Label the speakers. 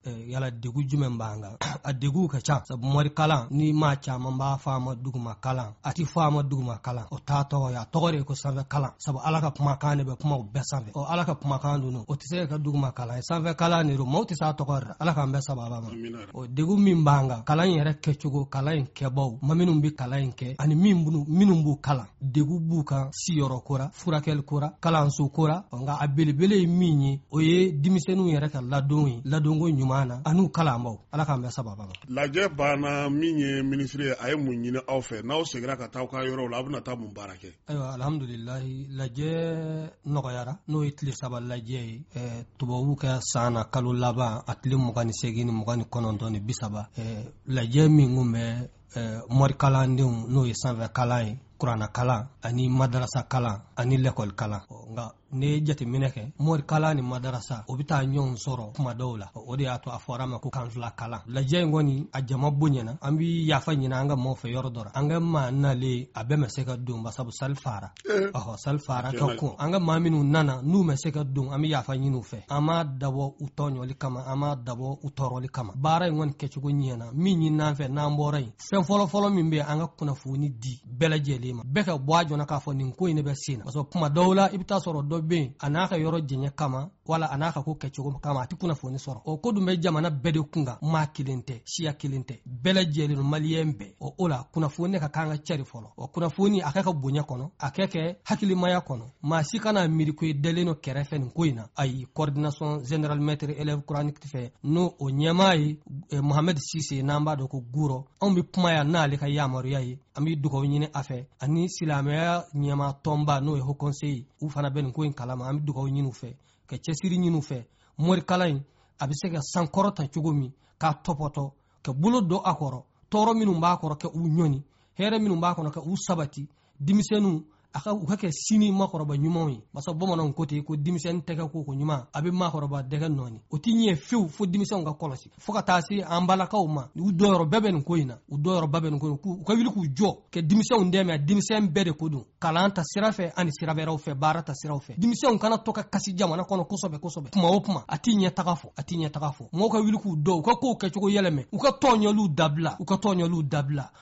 Speaker 1: yala degu jumen banga a degu ka ca sabu mori kalan ni ma caman b'a fama duguma kalan ati fama duguma kalan o ta tɔgɔ ya tɔgɔ de ko sanfɛ kalan sabu ala ka kumakan de bɛ kuma o bɛɛ sanfɛ ala ka kumakan dunu o tɛ se ka duguma kalan sanfɛ kalan ni ro mɔw tɛ se a tɔgɔ ala k'an bɛɛ sababa ma o degu min banga kalan yɛrɛ kɛcogo kalan in kɛbaw ma minnu bɛ kalan in kɛ ani minnu b'u kalan degu b'u kan siyɔrɔ kora furakɛli kora kalanso kora nka a belebele ye min ye o ye denmisɛnninw yɛrɛ ka ladon ye ladonko ɲuman na an'u kalanbaw ala k'an bɛɛ sababa ma
Speaker 2: lajɛ banna min ye ministre ye a ye mun ɲini aw fɛ n'aw seginna ka taa aw ka yɔrɔw la aw bɛna taa mun baara kɛ
Speaker 1: ayiwa alhamdulilahi lajɛ nɔgɔyara n'o ye tile saba lajɛ ye tubabu ka san na kalo laban a tile 28 ni 29 ni 30 lajɛ min kun bɛ mori kalandenw n'o ye sanfɛ kalan ye kurana kalan ani madarasa kalan ani l'école kalan nga ne jateminɛ kɛ mori kalan ni madarasa o bɛ taa ɲɔgɔn sɔrɔ kuma dɔw la o de y'a to a fɔra ma ko kanfila kalan lajɛ in kɔni a jama bonyana an bɛ yafa ɲini an ka maaw fɛ yɔrɔ dɔ la an ka maa nalen a bɛɛ ma se ka don basabu sali fara sali fara ka kun an ka maa minnu nana n'u ma se ka don an bɛ yafa ɲini u fɛ an m'a dabɔ u tɔɲɔli kama an m'a dabɔ u tɔɔrɔli kama baara in kɔni kɛcogo ɲɛna min ɲini n'an fɛ n'an bɔra yen fɛn fɔlɔ min bɛ an ka kunnafoni di bɛɛ lajɛlen ma bɛɛ ka bɔ a jɔna k'a fɔ nin ko in de bɛ sen na parce que kuma dɔw la i bɛ taa sɔrɔ dɔ bɛ yen a n'a ka yɔrɔ jɛɲɛ kama wala a n'a ka ko kɛcogo kama a tɛ kunnafoni sɔrɔ o ko dun bɛ jamana bɛɛ de kun kan maa kelen tɛ siya kelen tɛ bɛɛ lajɛlen maliyɛn bɛɛ o la kunnafoni ka kan ka cɛ de fɔlɔ o kunnafoni a ka bonya kɔnɔ a kɛ hakilimaya kɔnɔ maa si kana miiri ko i dalen no kɛrɛfɛ nin ko in na ayi coordination générale maître élève coranique fɛ n'o o ɲɛmaa ye Mohamed Sise n'an b'a dɔn ko Guro anw bɛ kuma yan n'ale ka yamaruya ye an bɛ dugawu ɲini a fɛ ani silamɛya ɲɛmaa tɔnba n'o ye haut conseil u fana bɛ nin ko in kalama an bɛ dugawu ɲini u fɛ ka cɛsiri ɲini u fɛ mori kalan in a bɛ se ka sankɔrɔta cogo min k'a tɔpɔtɔ ka bolo don a kɔrɔ tɔɔrɔ minnu b'a kɔrɔ ka u ɲɔni hɛrɛ minnu b'a kɔnɔ ka u sabati denmisɛnninw u ka kɛ sini makɔrɔba ɲumanw ye masa bamananw ko ten ko denmisɛnnin tɛgɛ ko ɲuman a bɛ makɔrɔba dɛgɛ nɔɔni o tɛ ɲɛ fewu fo denmisɛnw ka kɔlɔsi fo ka taa se an balakaw ma u dɔyɔrɔ bɛɛ bɛ nin ko in na u dɔyɔrɔ bɛɛ bɛ nin ko in u ka wuli k'u jɔ ka denmisɛnw dɛmɛ denmisɛn bɛɛ de ko don kalan ta sira fɛ ani sira wɛrɛw fɛ baara ta siraw fɛ denmisɛnw kana to ka kasi jamana kɔnɔ kosɛbɛ kuma o kuma a tɛ ɲɛ taga fɔ mɔgɔw ka wuli k'u dɔw u ka kow kɛcogo yɛlɛmɛ u ka tɔɲɔliw dabila